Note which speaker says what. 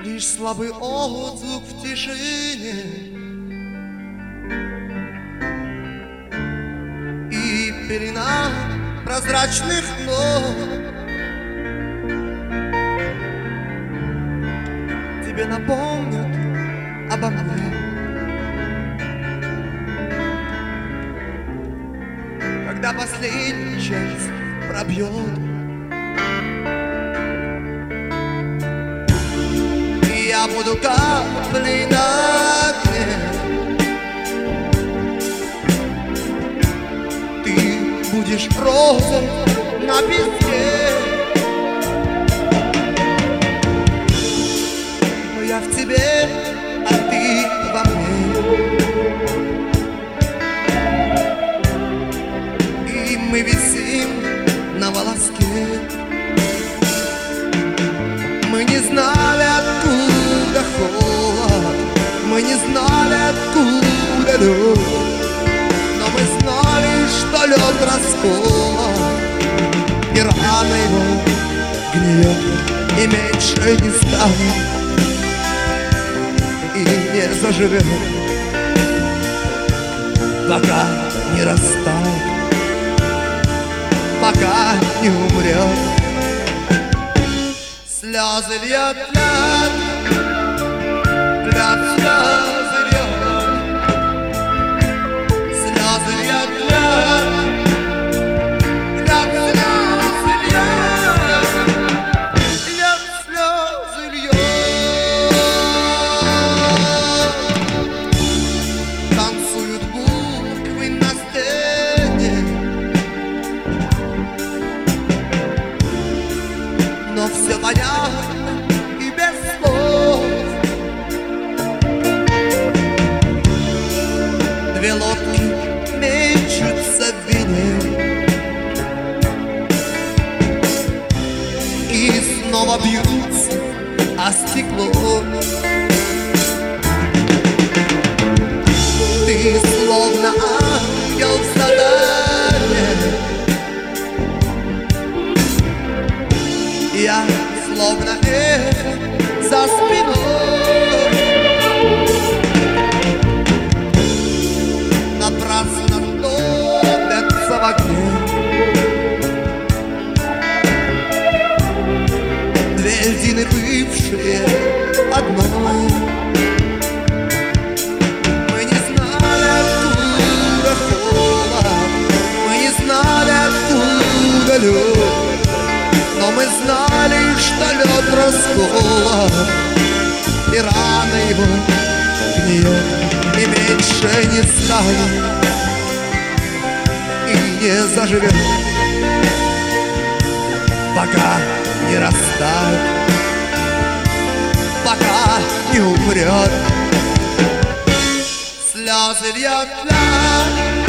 Speaker 1: лишь слабый отзвук в тишине. И пелена прозрачных ног тебе напомнят обо мне, когда последний час пробьет, и я буду каплей на дне. Ты будешь розой на песке, но я в тебе, а ты во мне. И мы висим на волоске. Мы не знали, откуда холод, мы не знали, откуда лед, но мы знали, что лед расколот, и рана его гниет, и меньше не станет, и не заживет, пока не растает, пока не умрет. Слезы льет, льет, льет, слезы льет, слезы льет, льет, льет, слезы льет, льет, слезы льет. Танцуют буквы на стене, но все понятно и без слов. Две лодки мечутся в вине и снова бьются о стекло. Ты словно ангел в задание, я словно эхо за спиной. Напрасно топятся в огне две льдины, бывшие одной. Мы не знали, откуда холод, мы не знали, откуда лед, но мы знали, что лед расколот, и рана его гниет, и меньше не станет, и не заживет, пока не растает, пока не умрет. Слезы льет, льет,